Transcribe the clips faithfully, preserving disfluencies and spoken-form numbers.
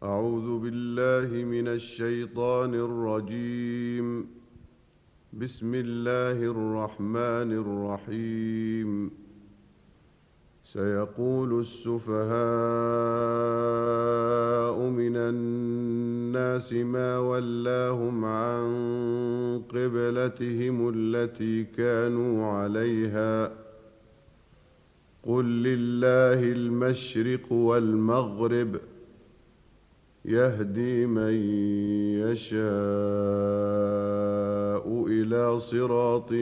أعوذ بالله من الشيطان الرجيم. بسم الله الرحمن الرحيم. سيقول السفهاء من الناس ما ولاهم عن قبلتهم التي كانوا عليها قل لله المشرق والمغرب يهدي من يشاء إلى صراط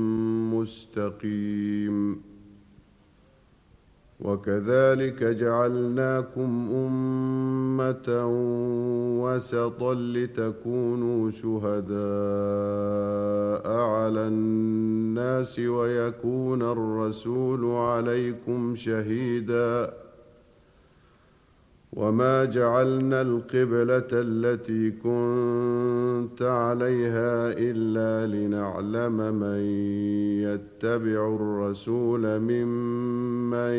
مستقيم. وكذلك جعلناكم أمة وسطا لتكونوا شهداء على الناس ويكون الرسول عليكم شهيدا. وما جعلنا القبلة التي كنت عليها إلا لنعلم من يتبع الرسول ممن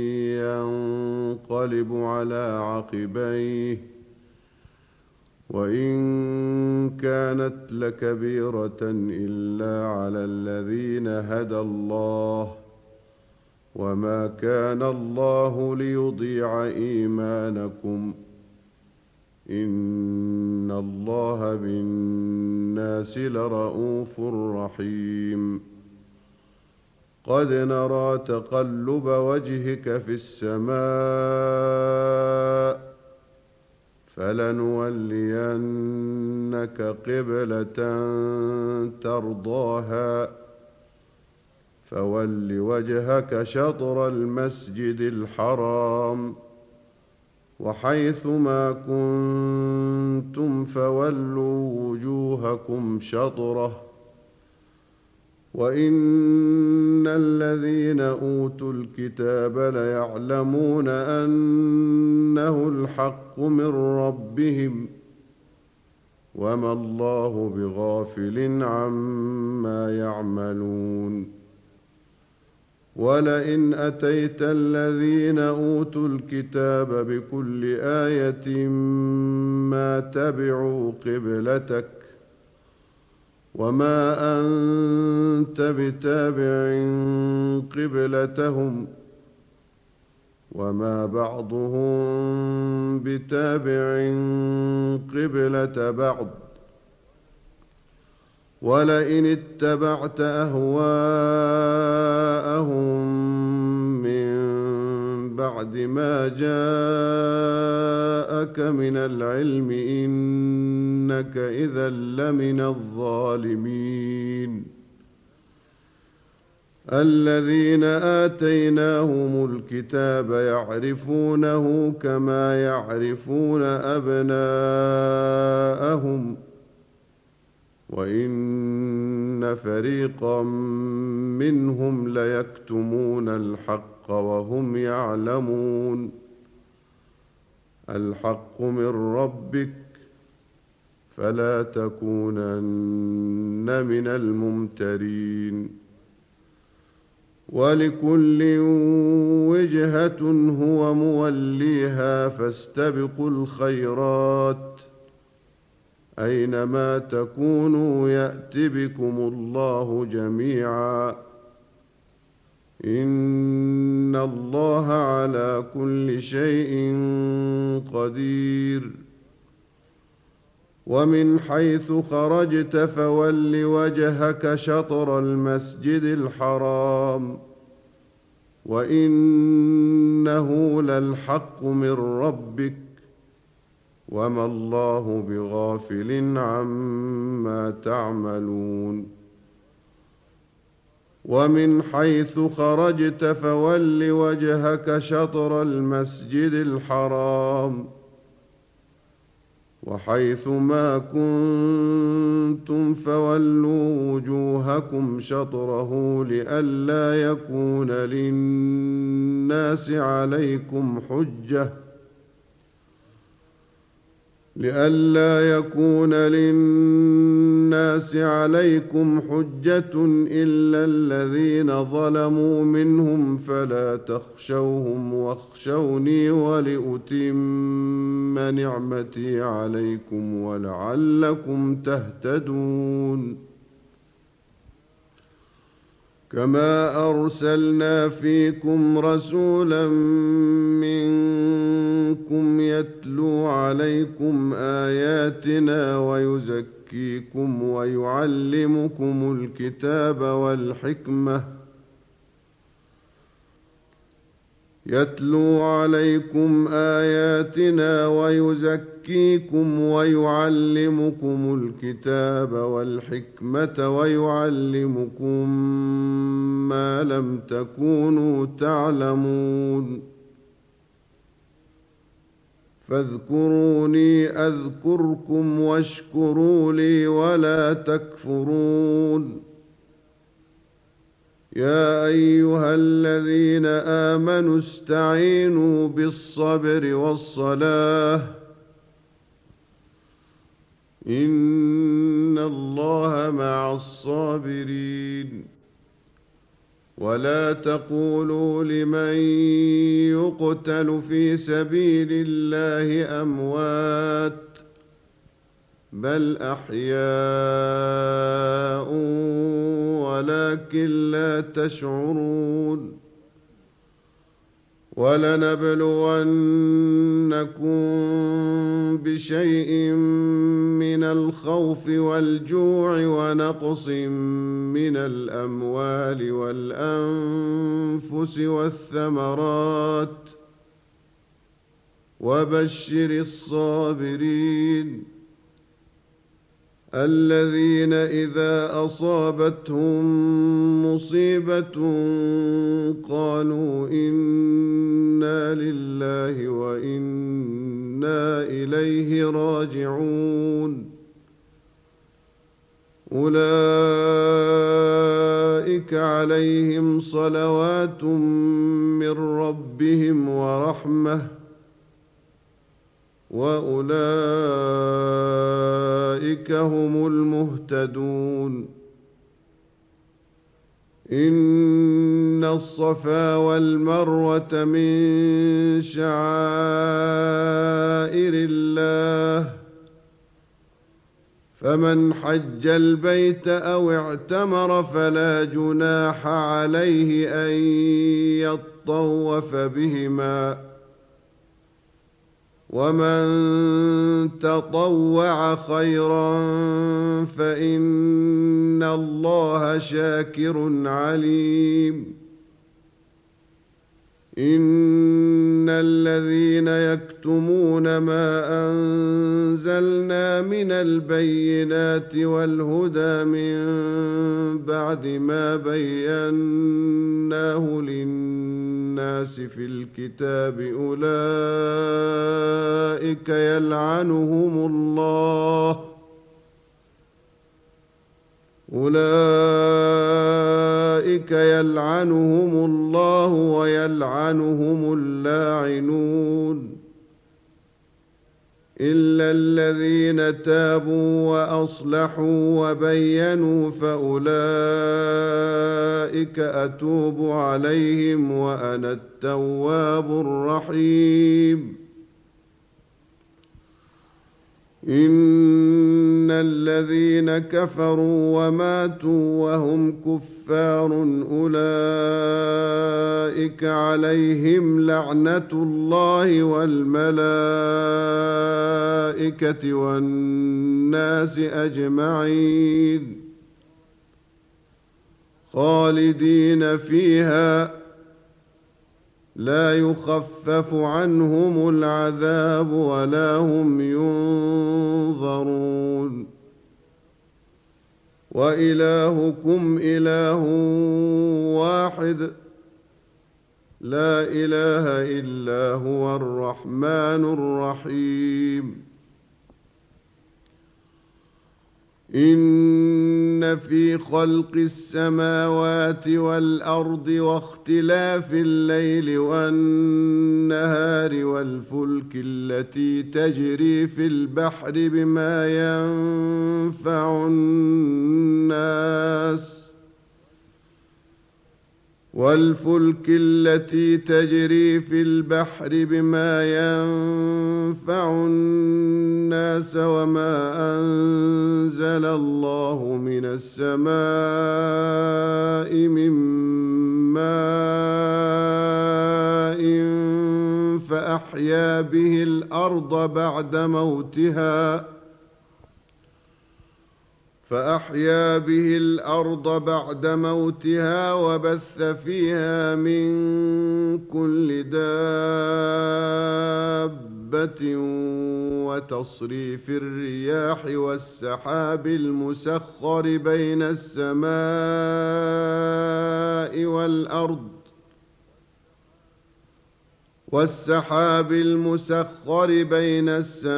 ينقلب على عقبيه وإن كانت لكبيرة إلا على الذين هدى الله وما كان الله ليضيع إيمانكم إن الله بالناس لرءوف رحيم. قد نرى تقلب وجهك في السماء فلنولينك قبلة ترضاها فول وجهك شطر المسجد الحرام وحيث ما كنتم فولوا وجوهكم شطره وإن الذين أوتوا الكتاب ليعلمون أنه الحق من ربهم وما الله بغافل عما يعملون. ولئن أتيت الذين أوتوا الكتاب بكل آية ما تبعوا قبلتك وما أنت بتابع قبلتهم وما بعضهم بتابع قبلة بعض ولئن اتبعت أهواءهم من بعد ما جاءك من العلم إنك إذا لمن الظالمين. الذين آتيناهم الكتاب يعرفونه كما يعرفون أبناءهم وإن فريقا منهم ليكتمون الحق وهم يعلمون. الحق من ربك فلا تكونن من الممترين. ولكل وجهة هو موليها فاستبقوا الخيرات أينما تكونوا يأت بكم الله جميعا إن الله على كل شيء قدير. ومن حيث خرجت فول وجهك شطر المسجد الحرام وإنه للحق من ربك وما الله بغافل عما تعملون. ومن حيث خرجت فول وجهك شطر المسجد الحرام وحيث ما كنتم فولوا وجوهكم شطره لئلا يكون للناس عليكم حجة لئلا يكون للناس للناس عليكم حجة إلا الذين ظلموا منهم فلا تخشوهم واخشوني ولأتم نعمتي عليكم ولعلكم تهتدون كما أرسلنا فيكم رسولا منكم يتلو عليكم آياتنا ويزكيكم ويعلمكم الكتاب والحكمة يتلو عليكم آياتنا ويزكيكم ويعلمكم الكتاب والحكمة ويعلمكم ما لم تكونوا تعلمون فاذكروني أذكركم واشكروا لي ولا تكفرون يا أيها الذين آمنوا استعينوا بالصبر والصلاة إن الله مع الصابرين ولا تقولوا لمن يقتل في سبيل الله أموات بل أحياء ولكن لا تشعرون ولنبلونكم بشيء من الخوف والجوع ونقص من الأموال والأنفس والثمرات وبشر الصابرين الذين إذا أصابتهم مصيبة قالوا إنا لله وإنا إليه راجعون أولئك عليهم صلوات من ربهم ورحمة وأولئك هم المهتدون إن الصفا والمروة من شعائر الله فمن حج البيت أو اعتمر فلا جناح عليه أن يطوف بهما ومن تطوع خيرا فإن الله شاكر عليم إن الذين يكتمون ما أنزلنا من البينات والهدى من بعد ما بيناه للناس في الكتاب أولئك يلعنهم الله أولئك يلعنهم الله ويلعنهم اللاعنون إلا الذين تابوا وأصلحوا وبينوا فأولئك أتوب عليهم وأنا التواب الرحيم إن الذين كفروا وماتوا وهم كفار أولئك عليهم لعنة الله والملائكة والناس أجمعين خالدين فيها لا يخفف عنهم العذاب ولا هم ينظرون وإلهكم إله واحد لا إله إلا هو الرحمن الرحيم إن في خلق السماوات والأرض واختلاف الليل والنهار والفلك التي تجري في البحر بما ينفع الناس والفلك التي تجري في البحر بما ينفع الناس وما أنزل الله من السماء من ماء فأحيا به الأرض بعد موتها فأحيا به الأرض بعد موتها وبث فيها من كل دابة وتصريف الرياح والسحاب المسخر بين السماء والأرض والسحاب المسخر بين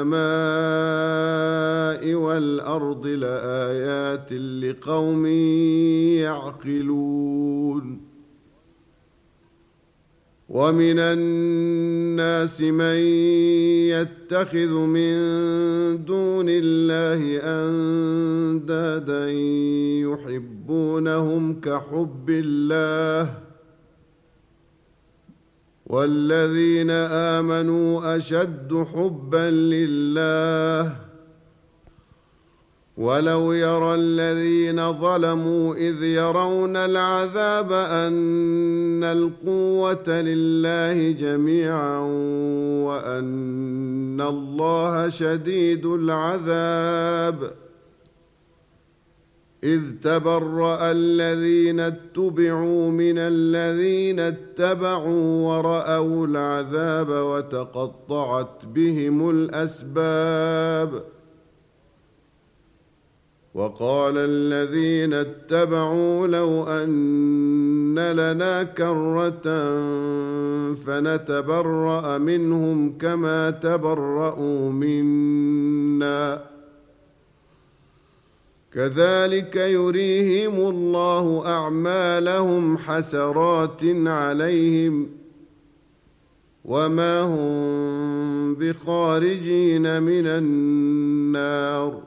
السماء والأرض لآيات لقوم يعقلون ومن الناس من يتخذ من دون الله أندادا يحبونهم كحب الله والذين آمنوا أشد حبا لله ولو يرى الذين ظلموا إذ يرون العذاب أن القوة لله جميعا وأن الله شديد العذاب إذ تبرأ الذين اتبعوا من الذين اتبعوا ورأوا العذاب وتقطعت بهم الأسباب وقال الذين اتبعوا لو أن لنا كرة فنتبرأ منهم كما تبرأوا منا كذلك يريهم الله أعمالهم حسرات عليهم وما هم بخارجين من النار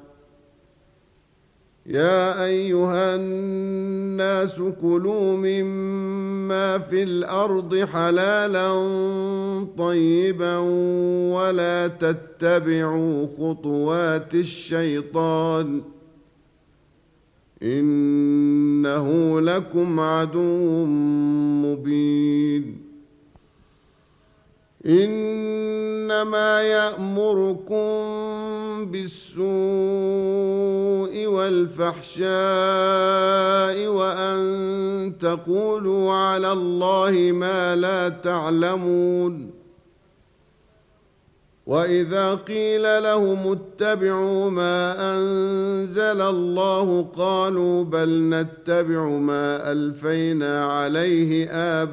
يا أيها الناس كلوا مما في الأرض حلالا طيبا ولا تتبعوا خطوات الشيطان إنه لكم عدو مبين إنما يأمركم بالسوء والفحشاء وأن تقولوا على الله ما لا تعلمون وإذا قيل لهم اتبعوا ما أنزل الله قالوا بل نتبع ما ألفينا عليه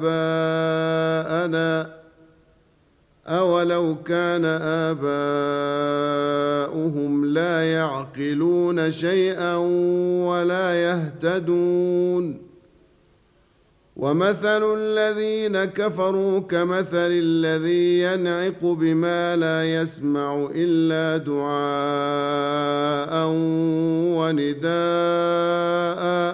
آباءنا أولو كان آباؤهم لا يعقلون شيئا ولا يهتدون ومثل الذين كفروا كمثل الذي ينعق بما لا يسمع إلا دعاء ونداء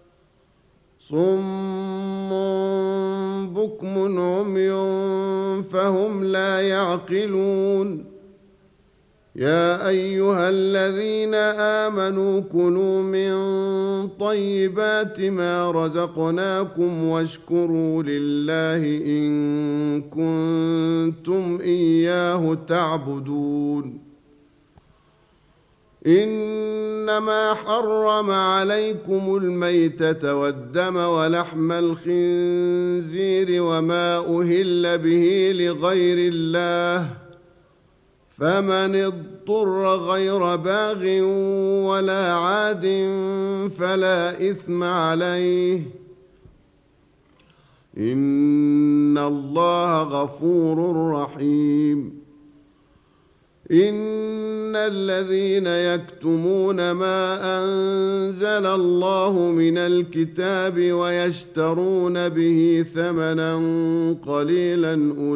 صم بكم عمي فهم لا يعقلون يا أيها الذين آمنوا كلوا من طيبات ما رزقناكم واشكروا لله إن كنتم إياه تعبدون إنما حرم عليكم الميتة والدم ولحم الخنزير وما أهل به لغير الله فمن اضطر غير باغ ولا عاد فلا إثم عليه إن الله غفور رحيم إن الذين يكتمون ما أنزل الله من الكتاب ويشترون به ثمنا قليلا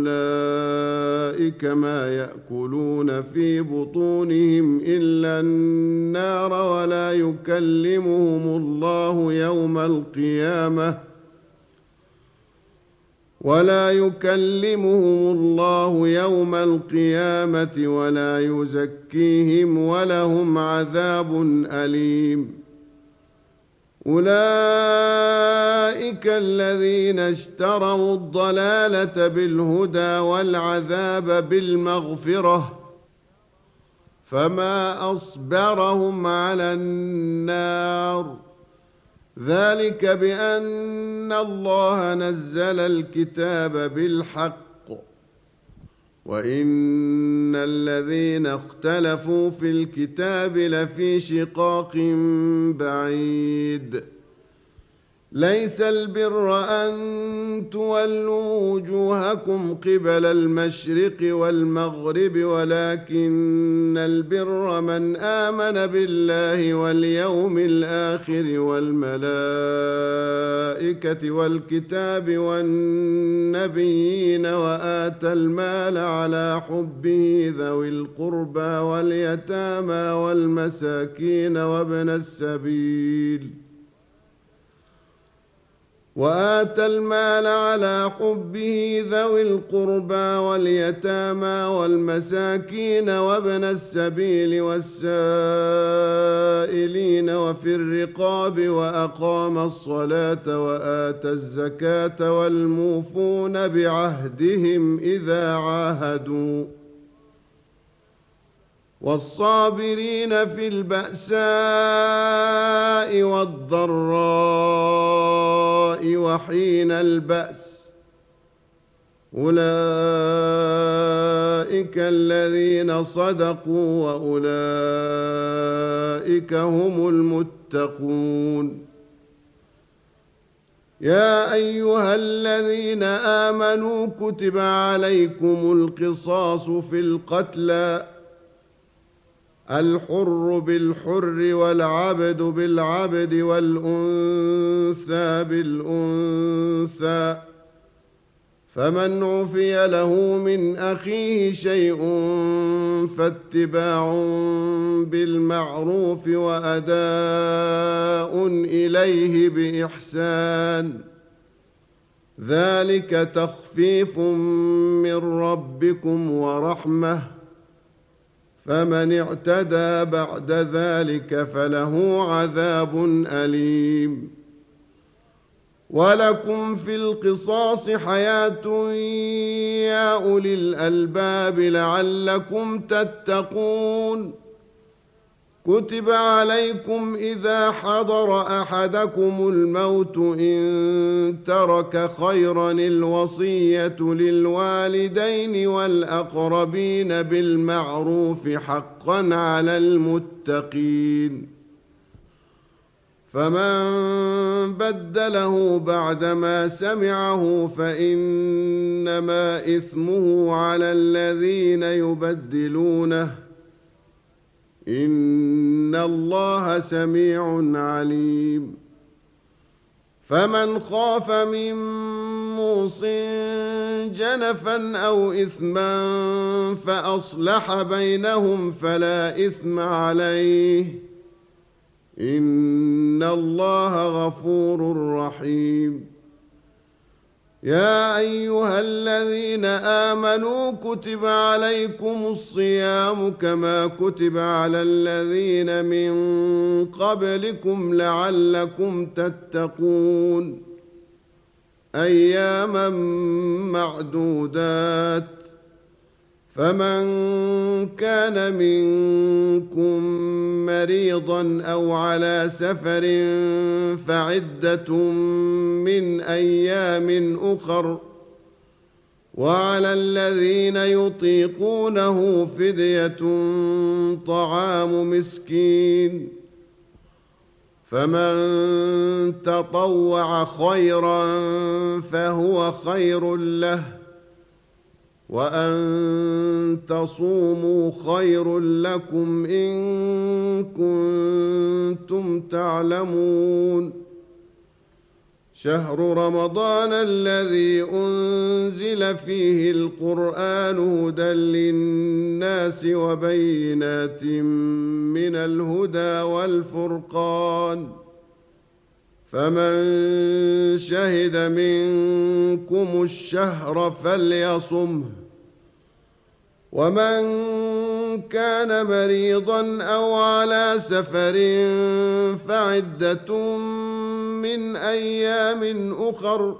أولئك ما يأكلون في بطونهم إلا النار ولا يكلمهم الله يوم القيامة ولا يكلمهم الله يوم القيامة ولا يزكيهم ولهم عذاب أليم. أولئك الذين اشتروا الضلالة بالهدى والعذاب بالمغفرة فما أصبرهم على النار ذلك بأن الله نزل الكتاب بالحق وإن الذين اختلفوا في الكتاب لفي شقاق بعيد. ليس البر أن تولوا وجوهكم قبل المشرق والمغرب ولكن البر من آمن بالله واليوم الآخر والملائكة والكتاب والنبيين وآتى المال على حبه ذوي القربى واليتامى والمساكين وابن السبيل وآتى المال على حبه ذوي القربى واليتامى والمساكين وابن السبيل والسائلين وفي الرقاب وأقام الصلاة وآتى الزكاة والموفون بعهدهم إذا عاهدوا والصابرين في البأساء والضراء وحين البأس أولئك الذين صدقوا وأولئك هم المتقون. يا أيها الذين آمنوا كتب عليكم القصاص في القتلى الحر بالحر والعبد بالعبد والأنثى بالأنثى فمن عفي له من أخيه شيء فاتباع بالمعروف وأداء إليه بإحسان ذلك تخفيف من ربكم ورحمة فمن اعتدى بعد ذلك فله عذاب أليم. ولكم في القصاص حياة يا أولي الألباب لعلكم تتقون. كتب عليكم إذا حضر أحدكم الموت إن ترك خيرا الوصية للوالدين والأقربين بالمعروف حقا على المتقين. فمن بدله بعدما سمعه فإنما إثمه على الذين يبدلونه إن الله سميع عليم. فمن خاف من موص جنفا أو إثما فأصلح بينهم فلا إثم عليه إن الله غفور رحيم. يا أيها الذين آمنوا كتب عليكم الصيام كما كتب على الذين من قبلكم لعلكم تتقون أياما معدودات فمن كان منكم مريضا أو على سفر فعدة من أيام أخر وعلى الذين يطيقونه فدية طعام مسكين فمن تطوع خيرا فهو خير له وأن تصوموا خير لكم إن كنتم تعلمون شهر رمضان الذي أنزل فيه القرآن هدى للناس وبينات من الهدى والفرقان فمن شهد منكم الشهر فليصمه ومن كان مريضا أو على سفر فعدة من أيام أخر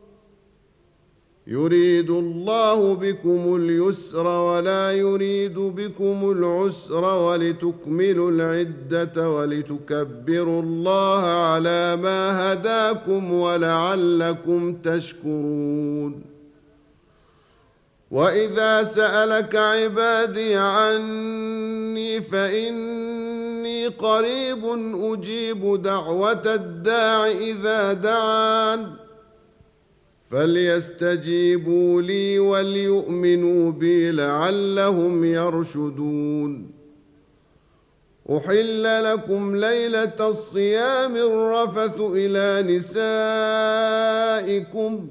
يريد الله بكم اليسر ولا يريد بكم العسر ولتكملوا العدة ولتكبروا الله على ما هداكم ولعلكم تشكرون وإذا سألك عبادي عني فإني قريب أجيب دعوة الداع إذا دعان فليستجيبوا لي وليؤمنوا بي لعلهم يرشدون أحل لكم ليلة الصيام الرفث إلى نسائكم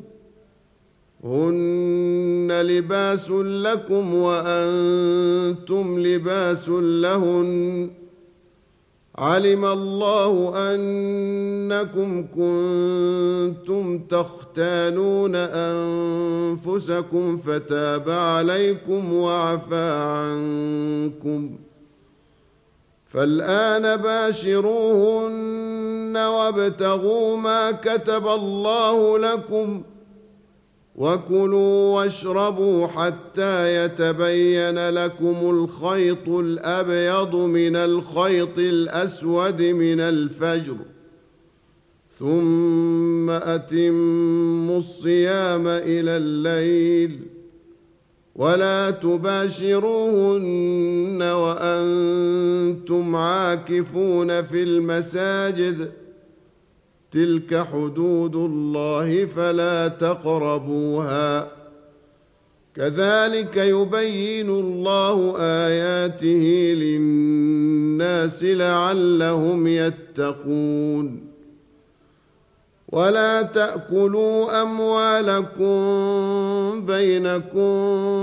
هن لباس لكم وأنتم لباس لهن علم الله أنكم كنتم تختانون أنفسكم فتاب عليكم وعفى عنكم فالآن باشروهن وابتغوا ما كتب الله لكم وكلوا واشربوا حتى يتبين لكم الخيط الأبيض من الخيط الأسود من الفجر ثم أتموا الصيام إلى الليل ولا تباشروهن وأنتم عاكفون في المساجد تلك حدود الله فلا تقربوها كذلك يبين الله آياته للناس لعلهم يتقون ولا تأكلوا أموالكم بينكم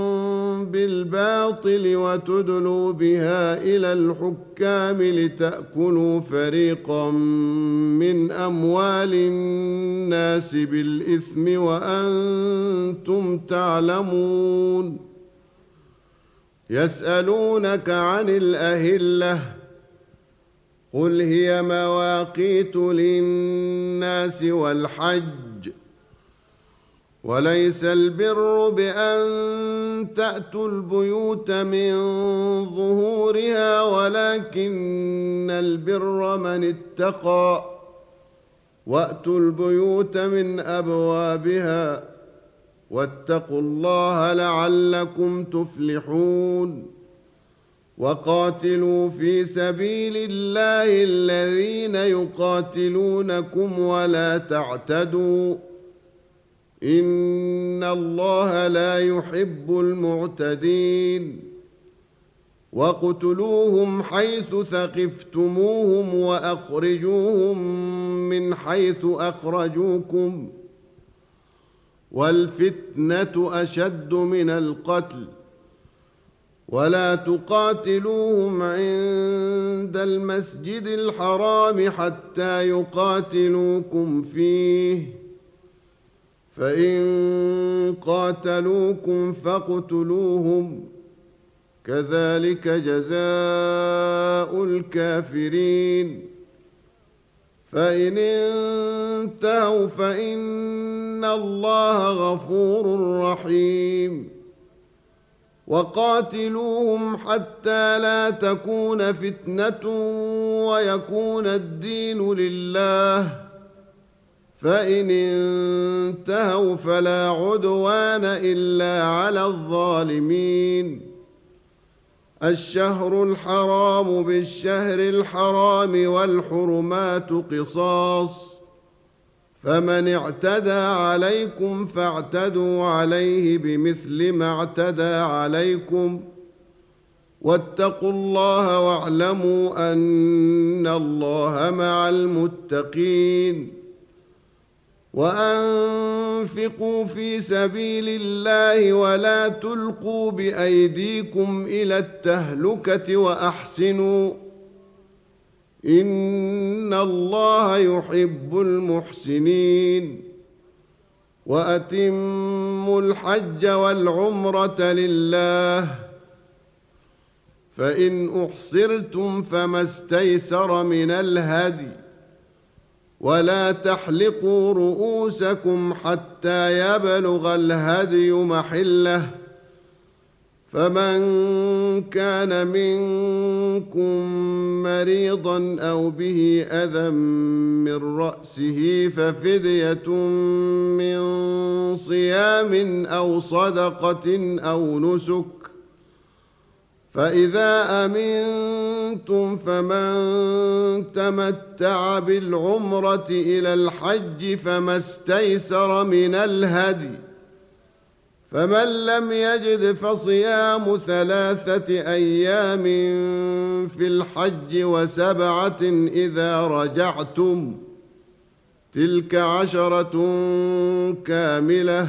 بالباطل وتدلوا بها إلى الحكام لتأكلوا فريقا من أموال الناس بالإثم وأنتم تعلمون يسألونك عن الأهلة قل هي مواقيت للناس والحج وليس البر بأن تأتوا البيوت من ظهورها ولكن البر من اتقى وأتوا البيوت من أبوابها واتقوا الله لعلكم تفلحون وقاتلوا في سبيل الله الذين يقاتلونكم ولا تعتدوا إن الله لا يحب المعتدين واقتلوهم حيث ثقفتموهم وأخرجوهم من حيث أخرجوكم والفتنة أشد من القتل ولا تقاتلوهم عند المسجد الحرام حتى يقاتلوكم فيه فإن قاتلوكم فاقتلوهم كذلك جزاء الكافرين فإن انتهوا فإن الله غفور رحيم وقاتلوهم حتى لا تكون فتنة ويكون الدين لله فإن انتهوا فلا عدوان إلا على الظالمين الشهر الحرام بالشهر الحرام والحرمات قصاص فمن اعتدى عليكم فاعتدوا عليه بمثل ما اعتدى عليكم واتقوا الله واعلموا أن الله مع المتقين. وأنفقوا في سبيل الله ولا تلقوا بأيديكم إلى التهلكة وأحسنوا إن الله يحب المحسنين. وأتموا الحج والعمرة لله، فإن أحصرتم فما استيسر من الهدي، ولا تحلقوا رؤوسكم حتى يبلغ الهدي محله، فمن كان منكم مريضا أو به أذى من رأسه ففدية من صيام أو صدقة أو نسك، فإذا أمنتم فمن تمتع بالعمرة إلى الحج فما استيسر من الهدي، فمن لم يجد فصيام ثلاثة أيام في الحج وسبعة إذا رجعتم، تلك عشرة كاملة،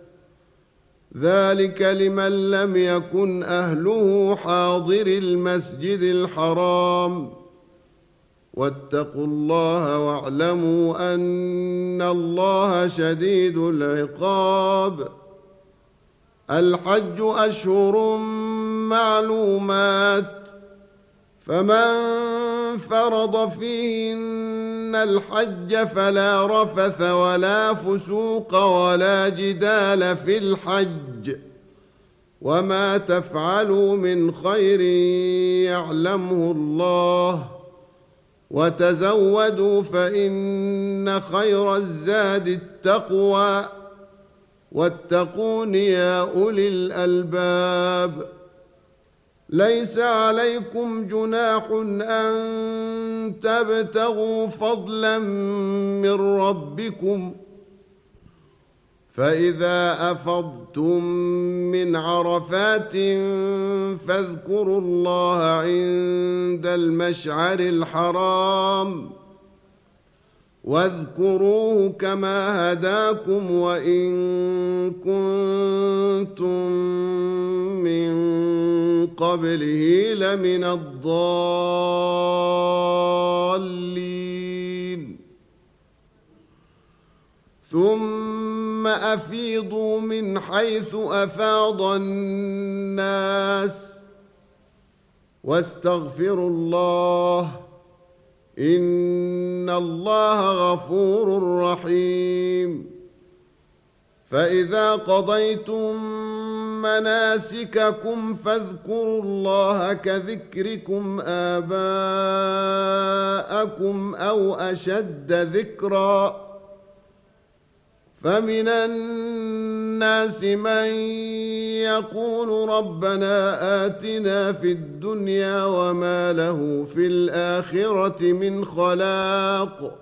ذلك لمن لم يكن أهله حاضر المسجد الحرام. واتقوا الله واعلموا أن الله شديد العقاب. الحج أشهر معلومات، فمن فرض فيهن الحج فلا رفث ولا فسوق ولا جدال في الحج، وما تفعلوا من خير يعلمه الله، وتزودوا فإن خير الزاد التقوى، واتقون يا أولي الألباب. ليس عليكم جناح أن تبتغوا فضلا من ربكم، فإذا أفضتم من عرفات فاذكروا الله عند المشعر الحرام، واذكروه كما هداكم وإن كنتم من قبله لمن الضالين. ثم أفيضوا من حيث أفاض الناس واستغفروا الله إن الله غفور رحيم. فإذا قضيتم مناسككم فاذكروا الله كذكركم آباءكم أو أشد ذكرًا، فمن الناس من يقول ربنا آتنا في الدنيا وما له في الآخرة من خلاق،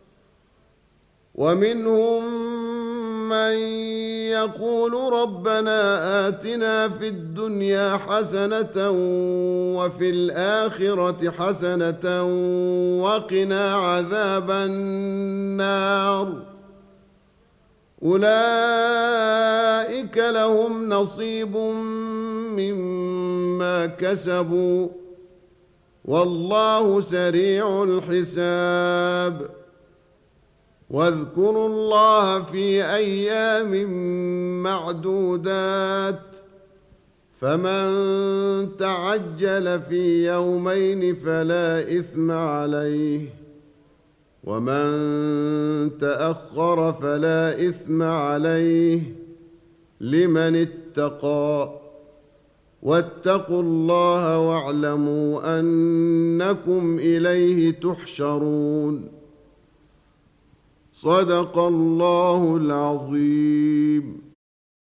ومنهم من يقول ربنا آتنا في الدنيا حسنة وفي الآخرة حسنة وقنا عذاب النار. أولئك لهم نصيب مما كسبوا والله سريع الحساب. واذكروا الله في أيام معدودات، فمن تعجل في يومين فلا إثم عليه، ومن تأخر فلا إثم عليه لمن اتقى. واتقوا الله واعلموا أنكم إليه تحشرون. صدق الله العظيم.